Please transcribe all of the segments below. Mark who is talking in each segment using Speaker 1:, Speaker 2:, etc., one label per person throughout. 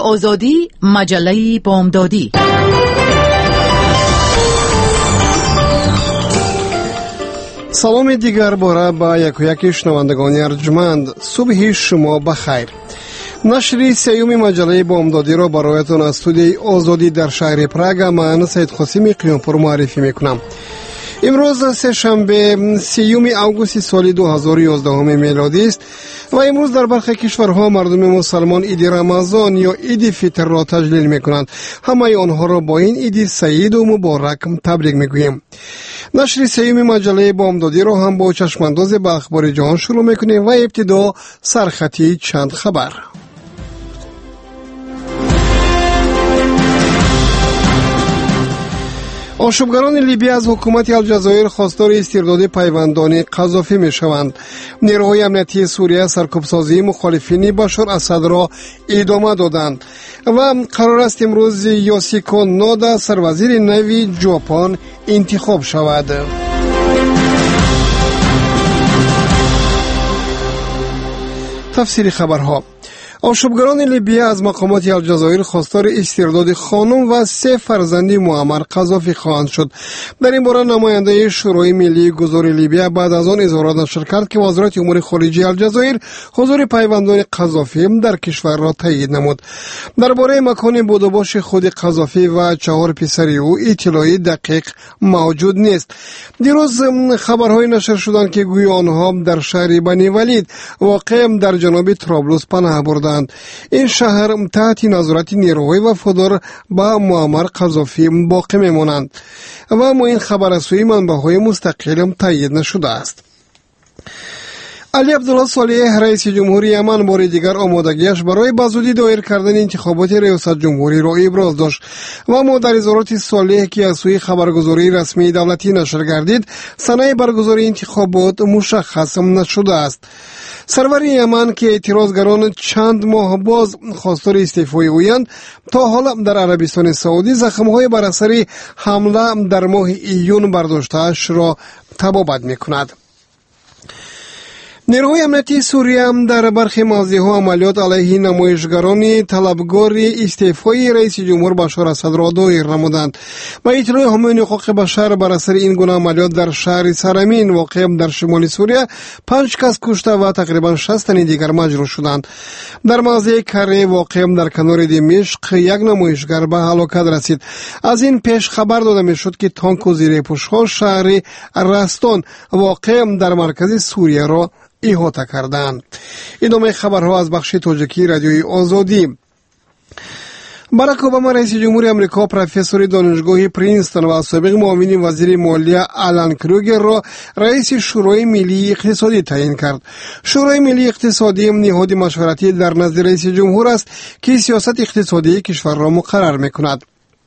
Speaker 1: آزادی، مجله بامدادی.
Speaker 2: سلام دیگر باره با یک شنوندگان ارجمند. صبح شما بخیر. نشر سیوم مجله بامدادی را برایتان از استودیوی آزادی در شهر پراگ من سید قاسم قیامپور معرفی میکنم. امروز سه شنبه 3 اوگوست سال 2011 میلادی است و امروز در برخی کشورها مردم مسلمان عید رمضان یا عید فطر را تجلیل میکنند. همه آنها را با این عید سعید و مبارک تبریک میگوییم. نشر سیوم مجله بامدادی را هم با چشمانداز به اخبار جهان شروع میکنیم و ابتدا سرخطی چند خبر. آشوبگران لیبی از حکومت الجزایر خواستار استرداد پیوندان قذافی می شوند. نیروهای امنیتی سوریه سرکوبسازی مخالفین بشار اسد را ادامه دادند و قرار است امروز یاسیکو نودا سروزیر نوی ژاپن انتخاب شود. تفسیر خبرها. آشوبگران لیبی از مقامات الجزایر خواستار استرداد خانم و 3 فرزند معمر قذافی خواهند شد. در این باره نماینده شورای ملی گذار لیبی بعد از آن اظهارات نشر کرد که وزارت امور خارجه الجزایر حضور پیوندان قذافی در کشور را تایید نمود. درباره مکان بود و باش خود قذافی و 4 پسر او اطلاعی دقیق موجود نیست. دیروز خبرهای نشر شدند که گویا آنها در شهر بنی ولید واقع در جنوب طرابلس پناه بردند. این شهر تحت نظارت نیروهای وفادار با معمر قذافی باقی میمانند و اما این خبر از سوی منبع‌های مستقل تایید نشده است. علی عبدالله صالح رئیس جمهوری یمن بار دیگر آمادگیش برای بزودی دایر کردن انتخابات ریاست جمهوری را ابراز داشت و اما در اظهارات صالح که از سوی خبرگزاری رسمی دولتی نشر گردید سنه برگزاری انتخابات مشخص نشده است. سرور یمن که اعتراضگران چند ماه باز خواستار استعفای اویند تا حالا در عربستان سعودی زخم‌های بر اثر حمله در ماه ایون برداشته‌اش را تبابت می‌کند. نیروهای امنیتی سوریه هم در برخی موضع‌ها عملیات علیه نمایشگران طلبکار استعفای رئیس جمهور بشار اسد را دایر نمودند و اطلاع حامیان حقوق بشر بر اثر این گونه عملیات در شهر سرمین واقع در شمال سوریه 5 کس کشته و تقریبا 60 تن دیگر مجروح شدند. در موضع کره واقع در کنار دمشق یک نمایشگر به هلاکت رسید. از این پیش خبر داده میشد که تانک و زیرپوش‌ها شهر رستان واقع در مرکز سوریه را احاطه کردند. ادامه خبرها از بخش تاجیکی رادیوی آزادی. باراک اوباما رئیس جمهوری آمریکا پروفسور دانشگاه پرینستون و سابق معاون وزیر مالیه آلن کروگر را رئیس شورای ملی اقتصادی تعیین کرد. شورای ملی اقتصادی نهاد مشورتی در نزد رئیس جمهور است که سیاست اقتصادی کشور را مقرر می‌کند.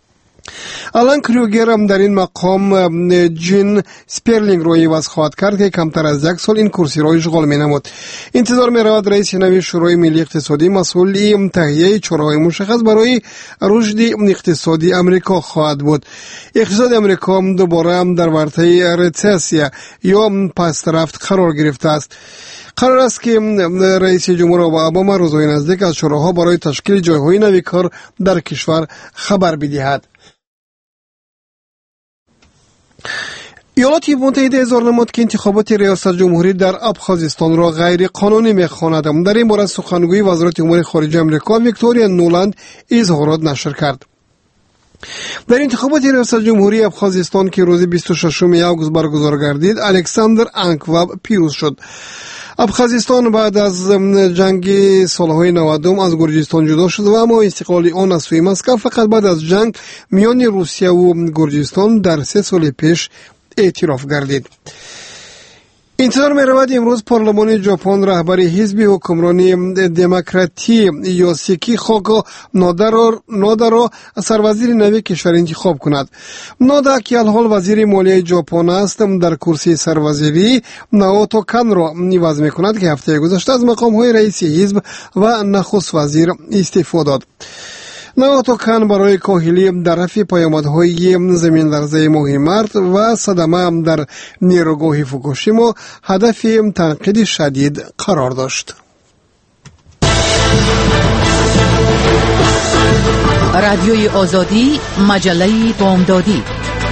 Speaker 2: آلن کروگر هم در این مقام جین سپرلینگ را عوض خواهد کرد که کمتر از 1 سال این کرسی را اشغال می‌نمود. انتظار می‌رود رئیس نوی شورای ملی اقتصادی مسئول تهیه چاره‌های مشخص برای رشد اقتصادی آمریکا خواهد بود. اقتصاد آمریکا دوباره در ورطه ریسسیون یا پس‌رفت قرار گرفته است. قرار است که رئیس جمهور اوباما روزهای نزدیک از شوراها برای تشکیل جای‌های نوی کار در کشور خبر بدهد. ایالات متحده اظهار نمود که انتخابات ریاست جمهوری در ابخازستان را غیر قانونی می‌خواند. در این باره سخنگوی وزارت امور خارجه آمریکا ویکتوریا نولند اظهارات نشر کرد. در انتخابات ریاست جمهوری ابخازستان که روز 26 اوگوست برگزار گردید الکساندر آنکواب پیروز شد. ابخازستان بعد از جنگ سالهای 90 از گرجستان جدا شد و اما استقلال آن از سوی مسکو فقط بعد از جنگ میان روسیه و گرجستان در 3 سال پیش اعتراف گردید. انتظار می‌رود امروز پارلمان ژاپن رهبر حزب حکمرانی دموکراتی یاسیکی خاگا نودا را سروزیر نوی کشور انتخاب کند. نودا که الحال وزیر مالیه ژاپن است در کرسی سروزیری ناوتو کان را عوض می‌کند که هفته گذشته از مقام‌های رئیس حزب و نخست وزیر استعفا داد. ناوتو کان برای کاهلی در رفع پیامدهای زمین لرزه ماه مارس و صدمه در نیروگاه فوکوشیما هدف تنقید شدید قرار داشت.
Speaker 1: رادیوی آزادی، مجله بامدادی.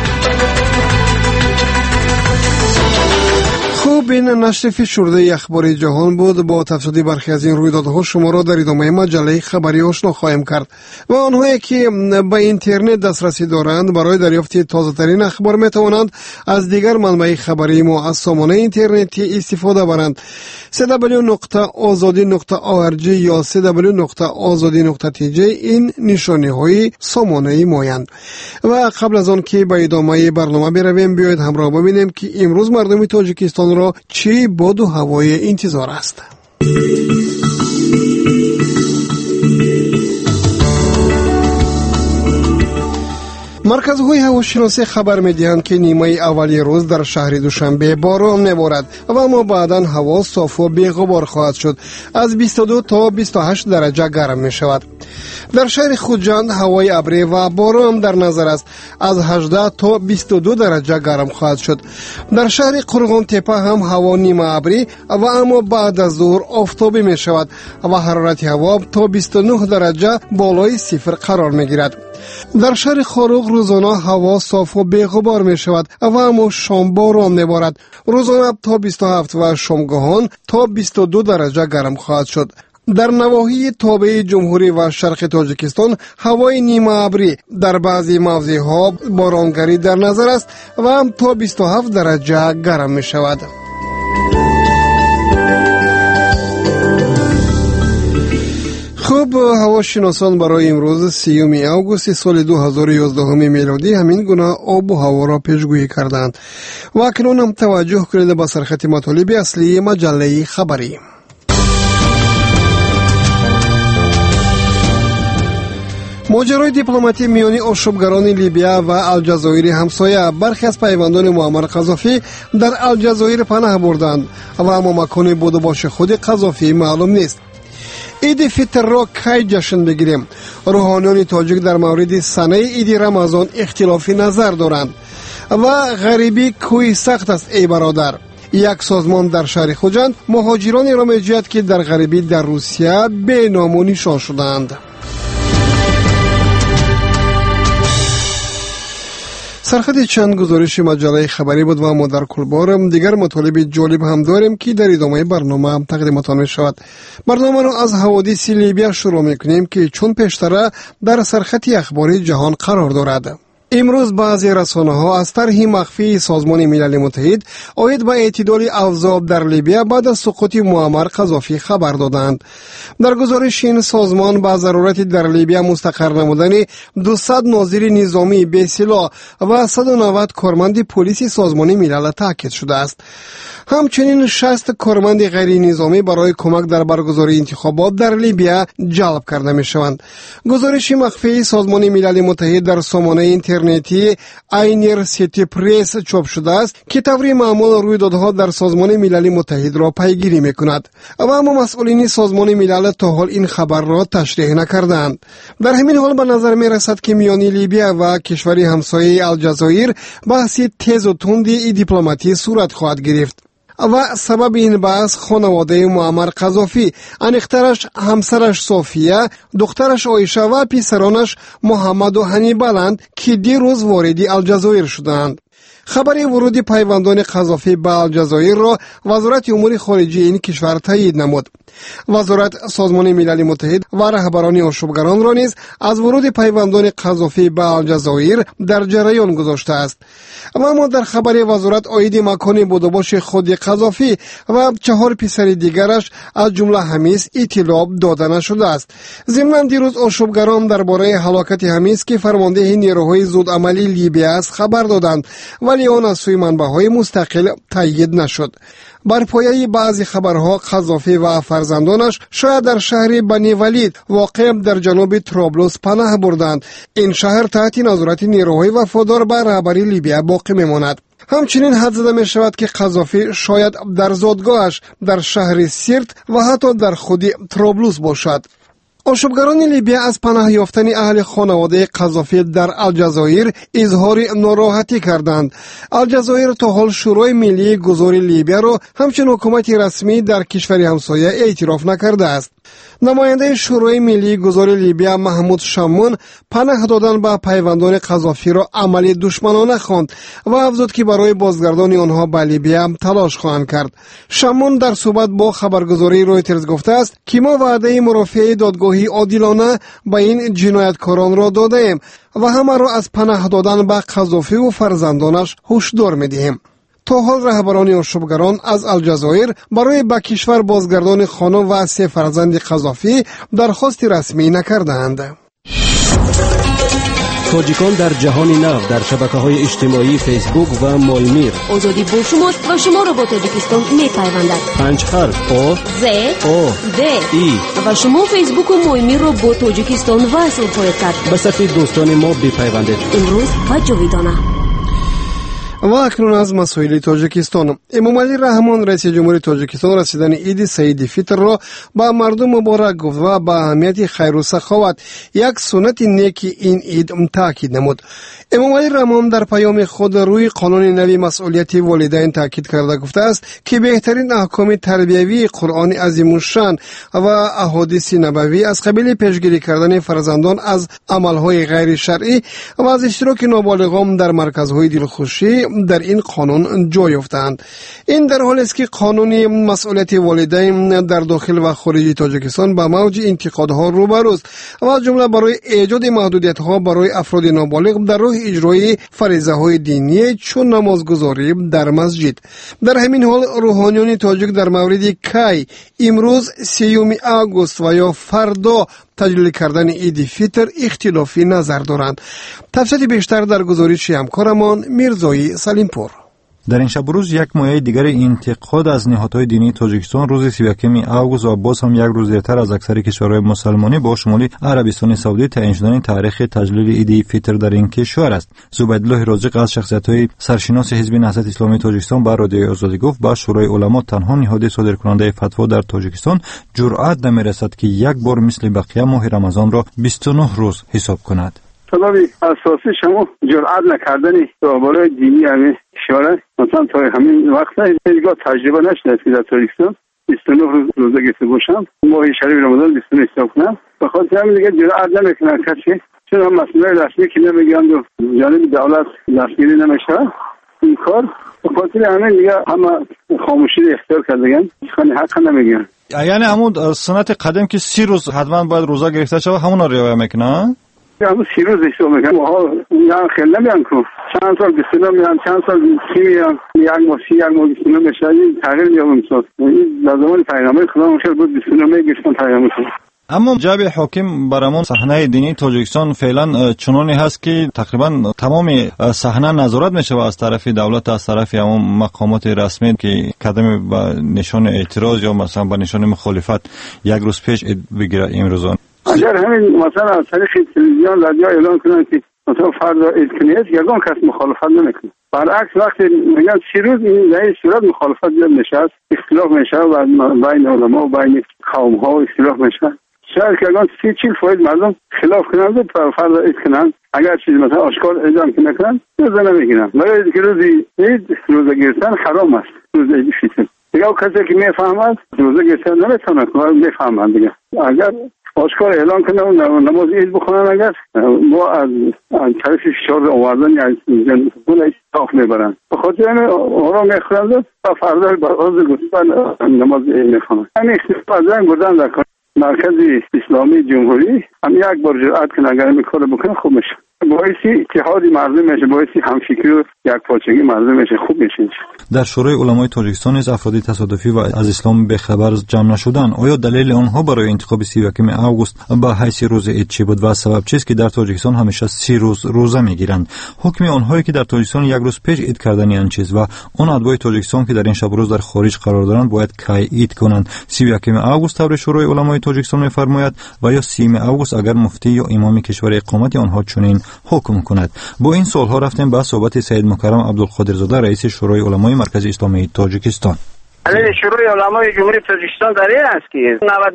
Speaker 2: خوب، این نشر فشرده اخبار جهان بود. با تفصیل برخی از این رویدادها شما را در ادامه مجله خبری آشنا خواهیم کرد و آنهایی که به اینترنت دسترسی دارند برای دریافت تازه ترین اخبار می توانند از دیگر منبع خبری ما از سامانه اینترنتی استفاده برند. www.azadi.org یا www.azadi.tj این نشانه های سامانه مایند. و قبل از آن که به ادامه برنامه برویم، بیایید همراه ببینیم که امروز مردم تاجیکستان را چی باد و هوای انتظار است. مرکزهای هواشناسی خبر می‌دهند که نیمه اولی روز در شهر دوشنبه باران می‌بارد و اما بعداً هوا صاف و بی‌غبار خواهد شد. از 22 تا 28 درجه گرم می‌شود. در شهر خوجند هوای ابری و باران در نظر است. از 18 تا 22 درجه گرم خواهد شد. در شهر قرغان تپه هم هوا نیمه ابری و اما بعد از ظهر آفتابی می‌شود و حرارت هوا تا 29 درجه بالای صفر قرار می‌گیرد. در شهر خاروق روزانه هوا صاف و بی‌غبار می شود و اما شام باران می بارد. روزانه تا 27 و شامگاهان تا 22 درجه گرم خواهد شد. در نواحی تابع جمهوری و شرق تاجیکستان هوای نیمه ابری، در بعضی موضع‌ها بارانگری در نظر است و هم تا 27 درجه گرم می شود. خوب، هواشناسان برای امروز 30 آگوست سال 2011 میلادی همین گونه آب و هوا را پیشگویی کردند. و اکنون هم توجه کنید به سرخط مطالب اصلی مجله خبری. ماجرای دیپلماتی میانی آشوبگران لیبیا و الجزایر همسایه. برخی از پیوندان معمر قذافی در الجزایر پناه بردند و اما مکان بود و باش خود قذافی معلوم نیست. عید فطر را کی جشن بگیریم؟ روحانیان تاجیک در مورد سنه عید رمضان اختلافی نظر دارند. و غریبی کوی سخت است ای برادر. یک سازمان در شهر خوجند مهاجرانی را می‌جوید که در غریبی در روسیه به نام و نشان شدند. سرخط چند گزارش مجله خبری بود و ما در کل بار دیگر مطالب جالب هم داریم که در ادامه برنامه هم تقدیمتان می شود. برنامه را از حوادث لیبیا شروع می کنیم که چون پیشتر در سرخط اخباری جهان قرار دارد. امروز بعضی رسانه‌ها از طرح مخفی سازمان ملل متحد عاید به اعتدال اوضاع در لیبیا بعد از سقوط معمر قذافی خبر دادند. در گزارش این سازمان با ضرورت در لیبیا مستقر نمودن 200 ناظر نظامی به سلاح و 190 کارمند پلیس سازمان ملل تاکید شده است. همچنین 60 کارمند غیر نظامی برای کمک در برگزاری انتخابات در لیبیا جلب کرده می شوند. گزارش مخفی سازمان ملل متحد در سامانه اینترنتی اینر سیتی پریس چاپ شده است که طوری معمول رویدادها در سازمان ملل متحد را پیگیری می کند. اما مسئولین سازمان ملل تا حال این خبر را تشریح نکردند. در همین حال به نظر می رسد که میان لیبیا و کشوری همسایه الجزایر بحثی تیز و تندی دیپلماتی صورت خواهد گرفت. و سبب این بحث خانواده معمر قذافی، انیخترش همسرش صوفیه، دخترش عایشه و پسرانش محمد و هنیبالند که دیروز وارد الجزایر شدند. خبر ورود پیوندان قذافی به الجزایر را وزارت امور خارجه این کشور تایید نمود. وزارت سازمان ملل متحد و رهبران آشوبگران را نیز از ورود پیوندان قذافی به الجزایر در جریان گذاشته است. اما در خبر وزارت عاید مکان بودوباش خود قذافی و 4 پسر دیگرش از جمله حمیس اطلاع داده نشده است. ضمن دیروز آشوبگران درباره هلاکت حمیس که فرمانده نیروهای زودعملی لیبیا است خبر دادند، ولی آن از سوی منبع‌های مستقل تایید نشد. بر پایه بعضی خبرها قذافی و فرزندانش شاید در شهر بنی ولید واقع در جنوب طرابلس پناه بردند. این شهر تحت نظارت نیروهای وفادار به رهبری لیبیا باقی میماند. همچنین حد زده می شود که قذافی شاید در زادگاهش در شهر سیرت و حتی در خود طرابلس باشد. آشوبگران لیبیا از پناه یافتن اهل خانواده قذافی در الجزایر اظهار ناراحتی کردند. الجزایر تا حال شورای ملی گذار لیبیا را همچنین حکومت رسمی در کشور همسایه اعتراف نکرده است. نماینده شورای ملی گذار لیبیا محمود شامون پناه دادن به پیوندان قذافی را عملی دشمنانه خواند و افزود که برای بازگردانی آنها به لیبیا تلاش خواهند کرد. شامون در صحبت با خبرگزاری رویترز گفته است که ما وعده مرافعه دادگاهی عادلانه به این جنایتکاران را داده ایم و همه را از پناه دادن به قذافی و فرزندانش هشدار می‌دهیم. تا حال رهبران آشوبگران از الجزایر برای به کشور بازگردان خانم و 3 فرزند قذافی درخواست رسمی نکردند.
Speaker 3: تاجیکان در جهان نو در شبکه‌های اجتماعی فیسبوک و مایمیر.
Speaker 4: آزادی با شماست و شما را با تاجیکستان می‌پیوندد.
Speaker 3: 5 حرف آ
Speaker 4: ز
Speaker 3: آ
Speaker 4: د
Speaker 3: ای
Speaker 4: و شما فیسبوک و مایمیر را با تاجیکستان وصل خواهید کرد.
Speaker 3: به صفحه دوستان ما بپیوندید.
Speaker 4: امروز و جاویدانه.
Speaker 2: و اکنون از مسائل تاجیکستان. امام علی رحمان رئیس جمهوری تاجیکستان رسیدن عید سعید فطر را به مردم مبارک گفت و به اهمیت خیر و سخاوت یک سنت نیک این عید تاکید نمود. امام علی رحمان در پیام خود روی قانون نوی مسئولیت والدین تاکید کرده گفته است که بهترین احکام تربیوی قرآن عظیم الشان و احادیث نبوی از قبیل پیشگیری کردن فرزندان از عملهای غیر شرعی و از اشتراک نابالغان در مرکزهای دلخوشی در این قانون جای یافتند. این در حالی است که قانون مسئولیت والدین در داخل و خارج تاجیکستان با موج انتقادها روبروست و از جمله برای ایجاد محدودیت‌ها برای افراد نابالغ در راه اجرای فریضه‌های دینی چون نمازگزاری در مسجد. در همین حال روحانیان تاجیک در مورد کی امروز 3 آگوست و یا فردا تجلیل کردن عید فطر اختلافی نظر دارند. تفصیل بیشتر در گزارش همکارمان میرزایی سلیمپور.
Speaker 5: در این شب و روز یک مایه دیگر انتقاد از نهادهای دینی تاجیکستان روز 31 آگوست و باز هم یک روز دیرتر از اکثر کشورهای مسلمانی با شمول عربستان سعودی تعیین شدن تاریخ تجلیل عید فطر در این کشور است. زبیدالله رازق از شخصیت‌های سرشناس حزب نهضت اسلامی تاجیکستان با رادیو آزادی گفت با شورای علما تنها نهاد صادرکننده فتوا در تاجیکستان جرأت نمی‌رسد که یک بار مثل بقیه ماه رمضان را 29 روز حساب کند.
Speaker 6: سبب اساسی شما جرأت نکردنی درباره دینی همین اشاره مثلا تا همین وقت هیچگاه تجربه نشده که در تاجیکستان 29 روز روزه گرفته باشم ماه شریف رمضان 29 حساب کنم. به خاطر همین دیگه جرأت نمیکنن کسی، چون هم مسئله رسمی که نمیگن و جانب دولت دستگیری نمیشه این کار. به خاطر همین دیگه همه خاموشی اختیار کردن، خیلی حق نمیگن.
Speaker 5: یعنی همون سنت قدیم که 30 روز حتما باید روزه گرفته شود همون رو رعایت میکنن.
Speaker 6: همون 30 روز حساب میکنن. ما خیلی نمیان که چند سال 29 میان، چند سال 30 میان، یک ماه 30 یک ماه 29 میشه. این تغییر میاد مثلا. این در زمان پیغمبر خدا مشکل بود 29 گرفتن پیغمبر.
Speaker 5: اما جبه حاکم برامون صحنه دینی تاجیکستان فعلا چنانی هست که تقریبا تمام صحنه نظارت میشه از طرف دولت، از طرف همون مقامات رسمی که قدم به نشان اعتراض یا مثلا به نشان مخالفت یک روز پیش بگیره امروزان.
Speaker 6: اگر همین مثلا از طریق تلویزیون رادیو اعلان کنن که مثلا فردا عید کنید یگان کس مخالفت نمیکنه. برعکس وقتی میگن 30 روز این در این صورت مخالفت زیاد میشه، اختلاف میشه و بین علما و بین قوم ها اختلاف میشه. شاید که اگر 30-40% مردم خلاف کنند و فردا عید کنند، اگر چیز مثلا آشکار اعلام نکنند روزه نمیگیرن. برای که روزی عید روزه گرفتن حرام است. روز عید فطر دیگه کسی که میفهمد روزه گرفتن نمیتونه که میفهمند دیگه. اگر آشکار اعلان کنه و نماز عید بخونن اگر ما از طرف فشار آوردن یا زندگی اصلاف میبرن. به خاطر همین آرام میخورند و فردا باز گفتن نماز عید میخونن. همین اختلاف از این بردن در مرکز اسلامی جمهوری هم یک بار جرأت کنه اگر این کار بکنه خوب میشه. باعثی اتحاد مردم میشه، باعثی همفکری و یک پارچگی مردم میشه، خوب میشه.
Speaker 5: در شورای علمای تاجیکستان نیز افراد تصادفی و از اسلام بخبر جمع نشدن. آیا دلیل آنها برای انتخاب 31 آگوست به حیث روز عید چی بود و سبب چیست که در تاجیکستان همیشه 30 روز روزه میگیرند؟ حکم آنهایی که در تاجیکستان یک روز پیش عید کردن یعنی چیز و آن اتباع تاجیکستان که در این شب روز در خارج قرار دارند باید کی عید کنند؟ 31 آگوست طور شورای علمای تاجیکستان میفرماید و یا 30 آگوست اگر مفتی یا امام کشور اقامت آنها چنین حکم کند. با این سوالها رفتیم به صحبت سید مکرم عبدالقادرزاده رئیس شورای علمای مرکز اسلامی تاجیکستان.
Speaker 7: شورای علمای جمهوری تاجیکستان در این است که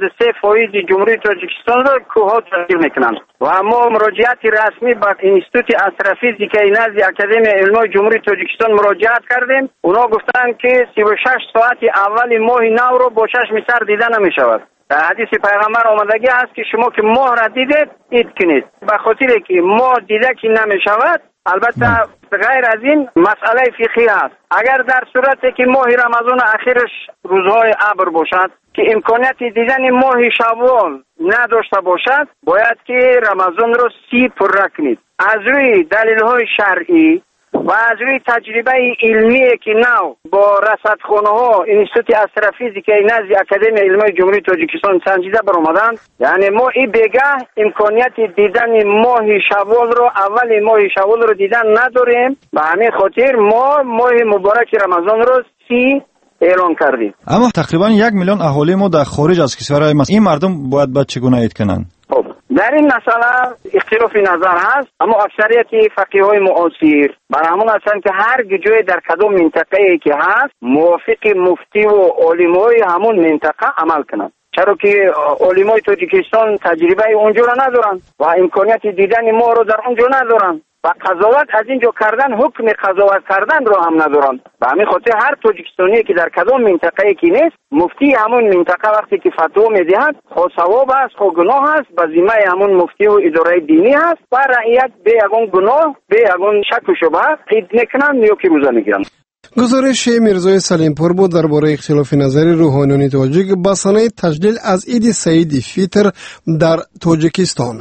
Speaker 7: 93% جمهوری تاجیکستان را کوها تشکیل میکنند و ما مراجعت رسمی به اینستیتوت استرافیزیک نزد اکادمی علمای جمهوری تاجیکستان مراجعت کردیم. اونا گفتند که 36 ساعت اول ماه نو رو با چشم سر دیده نمیشود. در حدیث پیغمبر آمدگی است که شما که ماه را دیدید عید کنید. به خاطر که ماه دیده که نمی شود، البته غیر از این مسئله فقهی است. اگر در صورتی که ماه رمضان اخیرش روزهای ابر باشد که امکانیت دیدن ماه شوال نداشته باشد، باید که رمضان را 30 پره کنید. از روی دلیل‌های شرعی و از روی تجربه علمی که نو با رصدخانه‌ها انستیتوت استرافیزیک نزد اکادمی علمی جمهوری تاجیکستان سنجیده برآمدند، یعنی ما این بگه امکانیت دیدن ماه شوال رو اول ماه شوال رو دیدن نداریم. به همین خاطر ما ماه مبارک رمضان رو 30 اعلان کردیم.
Speaker 5: اما تقریبا 1 میلیون اهالی ما در خارج از کشورهای ما، این مردم باید چگونه عید کنند؟
Speaker 7: در این مسئله اختلاف نظر هست، اما اکثریت فقیهای معاصر بر همون هستند که هر جای در کدام منطقه‌ای که هست موافق مفتی و علمای همون منطقه عمل کنند، چرا که علمای تاجیکستان تجربه اونجا را ندارند و امکانیت دیدن ما رو در اونجا ندارند و قضاوت از اینجا کردن، حکم قضاوت کردن رو هم ندارند. و همین خاطر هر تاجیکستانی که در کدام منطقه‌ای که نیست، مفتی همون منطقه وقتی که فتوا میدهد خود ثواب است، خود گناه است، به ذمه همون مفتی و اداره دینی است و رعیت به یگان گناه، به یگان شک و شبهه عید میکنند یا که روزه میگیرند.
Speaker 2: گزارش میرزای سلیمپور بود درباره اختلاف نظر روحانیون تاجیک با صحنه تجلیل از عید سعید فیطر در تاجیکستان.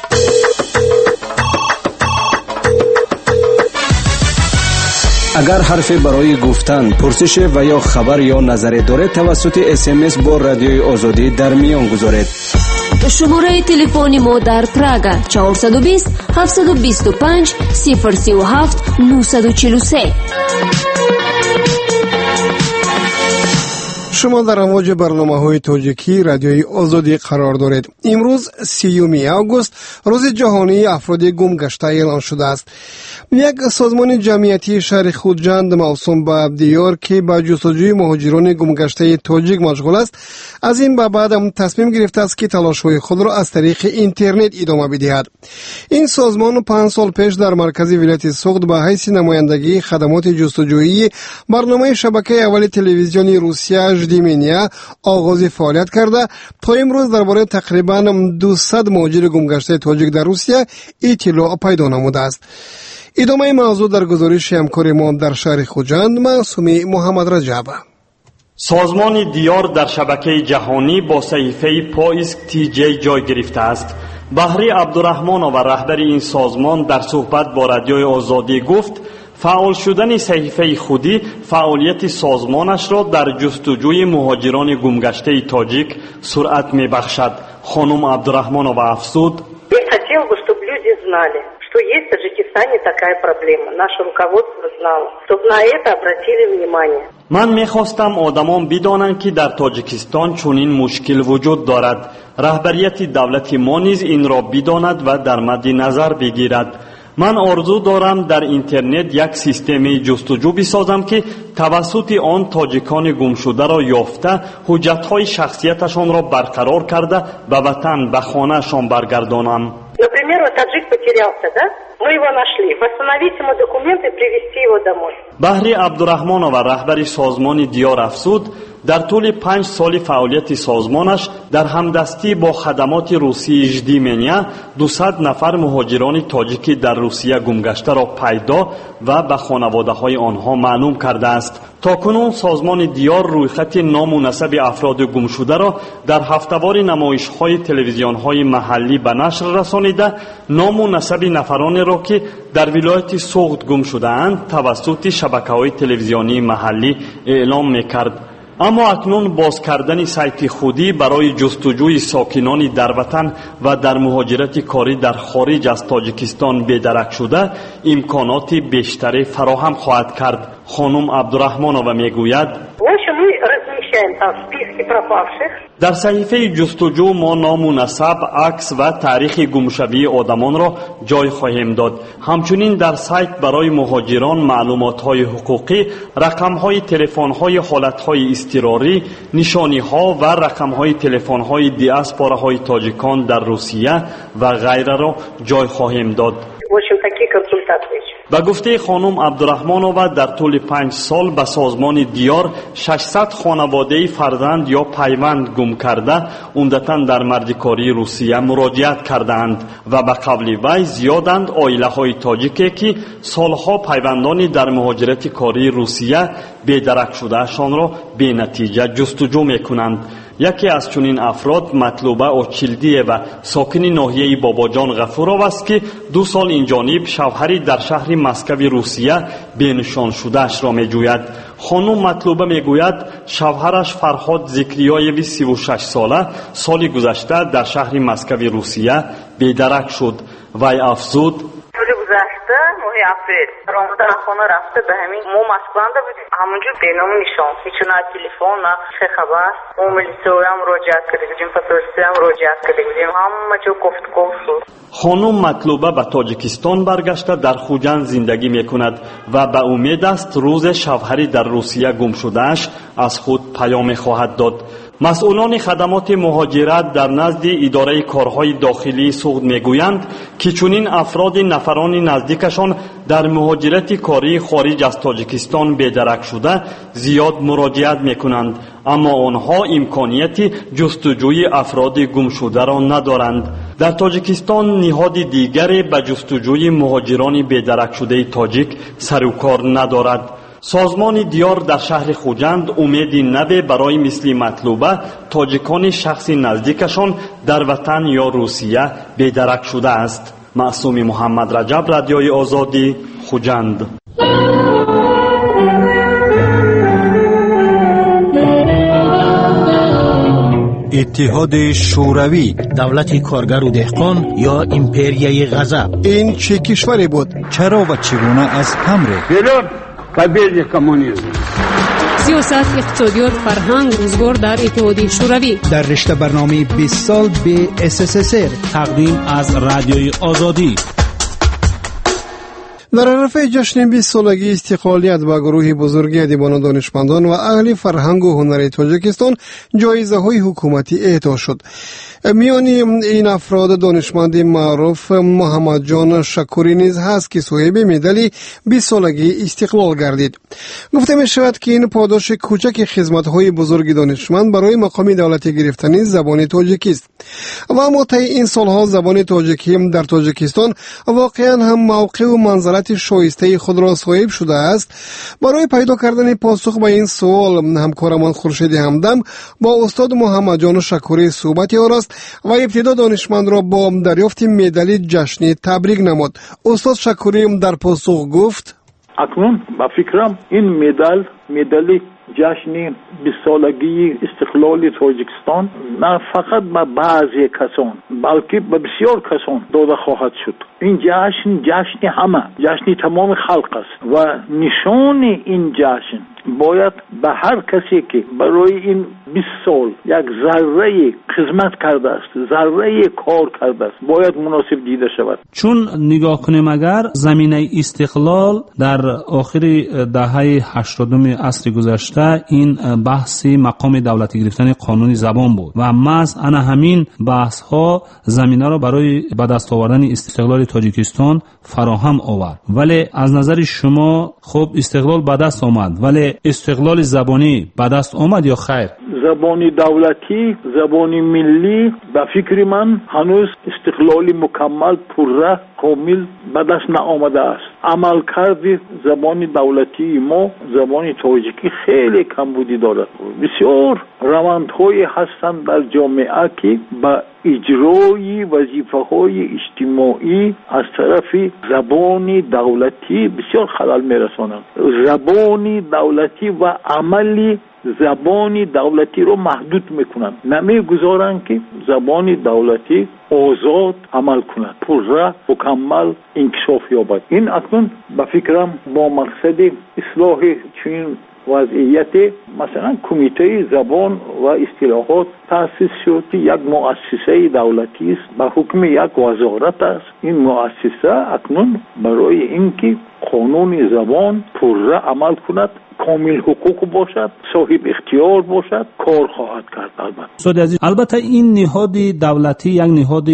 Speaker 3: اگر حرفی برای گفتن، پرسش و یا خبر یا نظری دارید توسط SMS با رادیوی آزادی در میان گذارید.
Speaker 4: شماره تلفنی ما در پراگ 420 725 037 943.
Speaker 2: شما در امواج برنامه‌های تاجیکی رادیوی آزادی قرار دارید. امروز 30 آگوست روز جهانی افراد گم گشته اعلان شده است. یک سازمان جمعیتی شهر خودجند موسوم به دیار که با جستجوی مهاجران گم گشته تاجیک مشغول است، از این به بعد هم تصمیم گرفته است که تلاش‌های خود را از طریق اینترنت ادامه بدهد. این سازمان 5 سال پیش در مرکز ولایت سوخت به حیث نمایندگی خدمات جستجویی برنامه شبکه اول تلویزیونی روسیه ژدیمنیا آغاز فعالیت کرده تا امروز درباره تقریباً 200 مهاجر گم گشته تاجیک در روسیه اطلاع پیدا نموده است. ادامه موضوع در گزارش همکار ما در شهر خوجند معصومی محمد رجب.
Speaker 8: سازمان دیار در شبکه جهانی با صحیفه پایسک TJ جای گرفته است. بهری عبدالرحمن و رهبر این سازمان در صحبت با رادیوی آزادی گفت فعال شدن صحیفه خودی فعالیت سازمانش را در جستجوی مهاجران گمگشته تاجیک سرعت می‌بخشد. خانم عبدالرحمن و افزود:
Speaker 9: что есть в Таджикистане такая проблема. Наше руководство знало, чтобы на это обратили внимание.
Speaker 8: من می‌خواستم آدمان بدانند که در تاجیکستان چنین مشکل وجود دارد. رهبریت دولت ما نیز این را بداند و در مد نظر بگیرد. من آرزو دارم در اینترنت یک سیستم جستجو بسازم که توسط آن تاجیکان گمشده را یافته حجت‌های شخصیتشان را برقرار کرده به وطن به خانه‌شان برگردانم.
Speaker 9: Например, таджик потерялся, да? Мы его нашли. Восстановить ему документы, привезти его домой.
Speaker 8: بهری عبدالرحمن و رهبر سازمان دیار افزود در طول 5 سال فعالیت سازمانش در همدستی با خدمات روسی ژدیمنیا 200 نفر مهاجران تاجیکی در روسیه گمگشته را پیدا و به خانواده‌های آنها معلوم کرده است. تاکنون سازمان دیار رویخط نام و نسب افراد گمشده را در هفته‌وار نمایش‌های تلویزیون‌های محلی به نشر رسانیده، نام و نسب نفرانی را که در ولایت سوخت گم شده‌اند توسط شبکه‌های تلویزیونی محلی اعلام می‌کرد. اما اکنون باز کردن سایت خودی برای جستجوی ساکنان در وطن و در مهاجرت کاری در خارج از تاجیکستان بی‌درک شده امکانات بیشتری فراهم خواهد کرد. خانم عبدالرحمن و میگوید در صحیفه جستجو ما نام و نسب، عکس و تاریخ گمشدگی آدمان را جای خواهیم داد. همچنین در سایت برای مهاجران معلومات‌های حقوقی، رقم‌های تلفن‌های حالت‌های اضطراری، نشانی‌ها و رقم‌های تلفن‌های دیاسپوراهای تاجیکان در روسیه و غیره را جای خواهیم داد. به گفته خانم عبدالرحمانова در طول 5 سال به سازمان دیار 600 خانواده فرزند یا پیوند گم کرده عمدتاً در مردکاری روسیه مراجعت کردند و به قول وی زیادند عائله های تاجیکی که سالها پیوندانی در مهاجرت کاری روسیه بی‌درک شده شان را به نتیجه جستجو میکنند. یکی از چنین افراد مطلوبه اوچیلدیه و ساکن ناحیه باباجان غفورov است که 2 سال این جانب شوهری در شهر مسکو روسیه به نشان شده اش را میجوید. خانم مطلوبه میگوید شوهرش فرهاد زکریایوی 36 ساله سال گذشته در شهر مسکو روسیه بی‌درک شد. وی افزود
Speaker 9: گذشته ماه اپریل رمضان خانه رفته به همین ما مسکوانده بودیم همونجور بینام نشان هیچ نه تلفن نه چه خبر ما ملیسه هم مراجعت کرده بودیم پترسی هم مراجعت کرده بودیم همه جو گفتگو شد.
Speaker 8: خانم مطلوبه به تاجیکستان برگشته در خوجند زندگی میکند و به امید است روز شوهری در روسیه گم شدهش از خود پیام خواهد داد. مسئولان خدمات مهاجرت در نزد اداره کارهای داخلی سوخت میگویند که چنین افراد نفران نزدیکشان در مهاجرت کاری خارج از تاجیکستان بی‌درک شده زیاد مراجعت میکنند، اما آنها امکانیت جستجوی افراد گم شده را ندارند. در تاجیکستان نهاد دیگری به جستجوی مهاجران بی‌درک شده تاجیک سر و کار ندارد. سازمان دیار در شهر خوجند امیدی نوی برای مثل مطلوبه تاجیکان شخص نزدیکشان در وطن یا روسیه بی‌درک شده است. معصوم محمد رجب، رادیوی آزادی، خوجند.
Speaker 10: اتحاد شوروی، دولت کارگر و دهقان یا امپریای غضب،
Speaker 2: این چه کشوری بود؟
Speaker 5: چرا و چگونه از هم ریخت؟
Speaker 6: победе коммунизма.
Speaker 4: سیاست، اقتصادیات، فرهنگ، روزگار در اتحادیه شوروی.
Speaker 10: در رشته برنامه 20 سال به SSSR تقدیم از رادیوی آزادی.
Speaker 2: در عرفه جشن 20 سالگی استقلالیت با گروه بزرگی ادیبان دانشمندان و اهل فرهنگ و هنر تاجیکستان جایزه های حکومتی اعطا شد. میان این افراد دانشمند معروف محمد جان شکوری نیز هست که صاحب مدال 20 سالگی استقلال گردید. گفته می شود که این پاداش کوچک خدمت های بزرگ دانشمند برای مقام دولتی گرفتنی زبان تاجیکی است و اما طی این سالها زبان تاجیکی در تاجیکستان واقعا هم موقع و منزلت شایسته خود را صاحب شده است. برای پیدا کردن پاسخ به این سوال همکارمان خورشید همدم با استاد محمد جان شکوری صحبتی آراست و ابتدا دانشمند را با دریافت مدال جشنی تبریک نمود. استاد شکوری در پاسخ گفت:
Speaker 11: اکنون با فکرم این مدال جشن 20 سالگی استقلال تاجیکستان نه فقط به بعضی کسان بلکه به بسیار کسان داده خواهد شد. این جشن همه، جشن تمام خلق است و نشان این جشن باید به هر کسی که برای این 20 سال یک ذره خدمت کرده است، ذره کار کرده است، باید مناسب دیده شود.
Speaker 12: چون نگاه کنیم اگر زمینه استقلال در آخر دهه 80 عصر گذشته این بحث مقام دولتی گرفتن قانون زبان بود و محض انا همین بحث ها زمینه را برای به دست آوردن استقلال تاجیکستان فراهم آورد. ولی از نظر شما خب استقلال به دست آمد، ولی استقلال زبانی به دست آمد یا خیر؟
Speaker 11: زبانی دولتی، زبانی ملی به فکر من هنوز استقلال مکمل پرره کامل به دست نآمده است. عملکرد زبان دولتی ما، زبان تاجیکی خیلی کمبودی دارد. بسیار روندهای هستند در جامعه که به اجرای وظیفه‌های اجتماعی از طرف زبان دولتی بسیار خلل می‌رسانند. زبان دولتی و عملی زبان دولتی رو محدود میکنند، نمیگذارند که زبان دولتی آزاد عمل کند، پرره مکمل انکشاف یابد. این اکنون به فکرم با مقصد اصلاح چنین وضعیت مثلا کمیته زبان و اصطلاحات تأسیس شد که یک مؤسسه دولتی است به حکم یک وزارت است. این مؤسسه اکنون برای اینکه قانون زبان پرره عمل کند، کامل حقوق باشد، صاحب اختیار باشد، کار خواهد کرد.
Speaker 12: البته این نهاد دولتی یک نهاد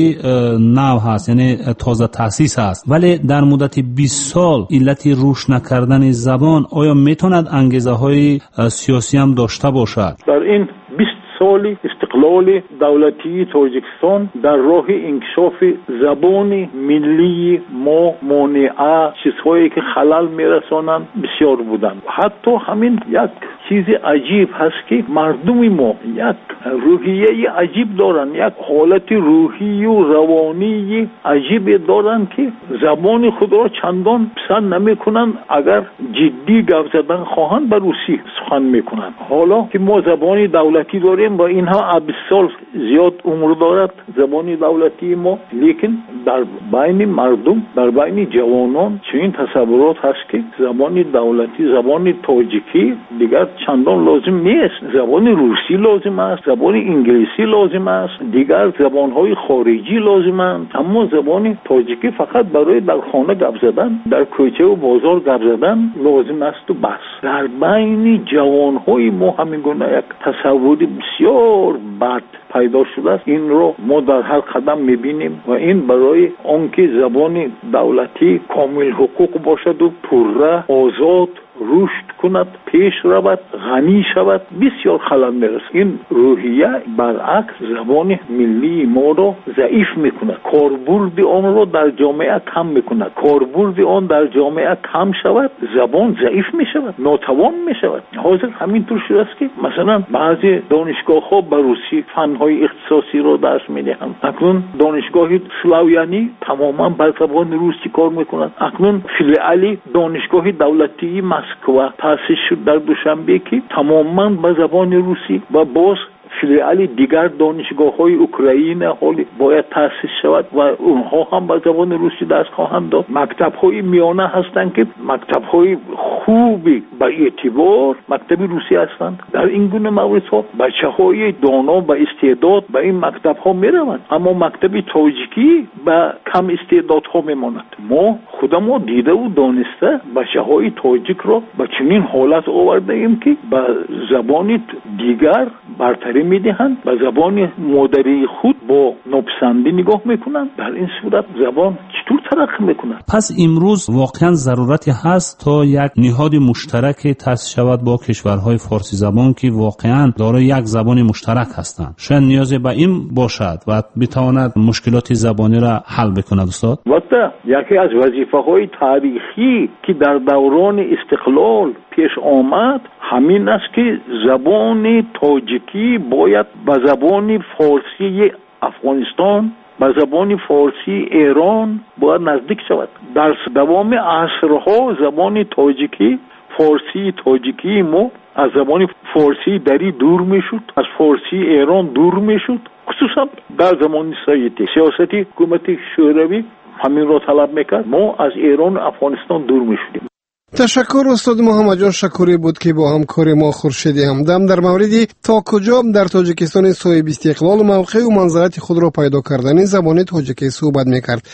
Speaker 12: نو هست، یعنی تازه تأسیس است، ولی در مدت 20 سال علت روش نکردن زبان آیا میتواند انگیزه های سیاسی هم داشته باشد؟
Speaker 11: در این 20 سال استقلال دولتی تاجیکستان در راه انکشاف زبان ملی ما مانعه، چیزهایی که خلل میرسانند بسیار بودند. حتی همین یک چیز عجیب هست که مردم ما یک روحیه عجیب دارند، یک حالت روحی و روانی عجیب دارند که زبان خود را چندان پسند نمی کنند. اگر جدی گپ زدن خواهند به روسی سخن میکنند. حالا که ما زبان دولتی داریم و اینها 20 سال زیاد عمر دارد زبان دولتی ما، لیکن در بین مردم، در بین جوانان چنین تصورات هست که زبان دولتی، زبان تاجیکی دیگر چندان لازم نیست، زبان روسی لازم است، زبان انگلیسی لازم است، دیگر زبانهای خارجی لازم است، اما زبان تاجیکی فقط برای در خانه گپ زدن، در کوچه و بازار گپ زدن لازم است و بس. در بین جوانهای ما همین گونه یک تصوری بسیار بد پیدا شده است. این رو ما در هر قدم میبینیم و این برای آنکه زبان دولتی کامل حقوق باشد و پرره آزاد رشد کند، پیش رود، غنی شود، بسیار خلل میرسد. این روحیه برعکس زبان ملی ما رو ضعیف میکند، کاربرد آن رو در جامعه کم میکند. کاربرد آن در جامعه کم شود، زبان ضعیف میشود، ناتوان میشود. حاضر همینطور شده است که مثلا بعضی دانشگاه ها به روسی فنهای اختصاصی رو درس میدهند. اکنون دانشگاه سلاویانی تماما بر زبان روسی کار میکند. اکنون فیلعلی دانشگاه دولتی مسکو تأسیس شد در دوشنبه که تماما به زبان روسی و باز فیلعل دیگر دانشگاه‌های اوکراین حالی باید تأسیس شود و اونها هم به زبان روسی درس خواهند داد. مکتب‌های میانه هستند که مکتب‌های خوبی به اعتبار مکتب روسی هستند. در این گونه موردها بچه‌های دانا و استعداد به این مکتب‌ها میروند، اما مکتب تاجیکی به کم استعدادها میماند. ما خودمون دیده و دانسته بچه‌های تاجیک را به چنین حالت آورده ایم که به زبان دیگر برتری میدهند، به زبان مادری خود با ناپسندی نگاه میکنند. در این صورت زبان چطور ترقی میکنند؟
Speaker 12: پس امروز واقعا ضرورتی هست تا یک نهاد مشترک تأسیس شود با کشورهای فارسی زبان که واقعا دارای یک زبان مشترک هستند. شاید نیازی به این باشد و بتواند مشکلات زبانی را حل بکند. استاد
Speaker 11: البته یکی از وظیفه‌های تاریخی که در دوران استقلال پیش آمد همین است که زبان تاجیکی باید به زبان فارسی افغانستان، به زبان فارسی ایران باید نزدیک شود. در دوام عصرها زبان تاجیکی، فارسی تاجیکی ما از زبان فارسی دری دور میشد، از فارسی ایران دور میشد. خصوصا در زمان سیاستی حکومت شوروی همین را طلب میکرد، ما از ایران و افغانستان دور میشدیم.
Speaker 2: تشکر استاد محمد جان شکوری بود که با همکار ما خورشید همدم در موردی تا کجا در تاجیکستان صاحب استقلال موقع و منزلت خود را پیدا کردن زبان تاجیکی صحبت میکرد.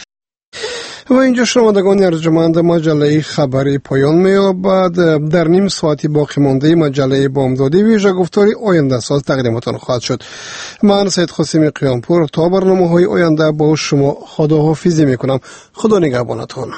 Speaker 2: و اینجا شنوندگان ارجمند مجله خبری پایان می‌یابد. در نیم ساعت باقی مانده مجله بامدادی ویژه گفتاری آینده ساز تقدیمتان خواهد شد. من سید قاسمی قیامپور تا برنامه‌های آینده با شما خداحافظی میکنم. خدا نگهبانتان.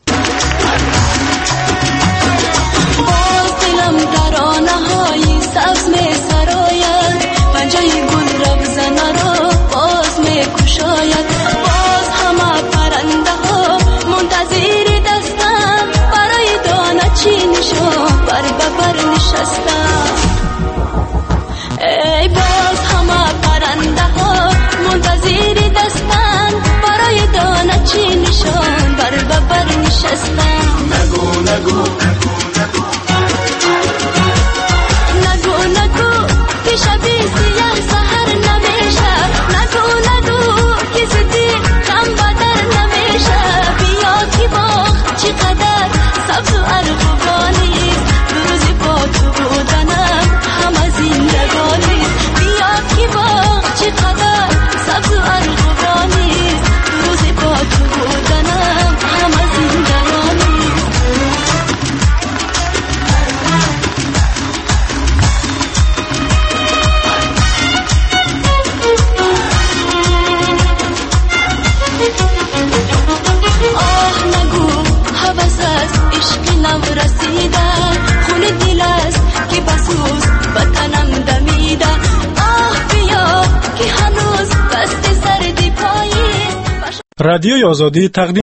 Speaker 13: ای باز همه پرنده ها منتظر دستن برای دانه چی نشان بر ببر نشستن. نگو نگو نگو نگو که شبی سیاه سهر جانم رسیده خون دل است که بسوز بتنم دمیده آه بیا که هنوز دست سردی پایی
Speaker 14: رادیوی آزادی تقدیم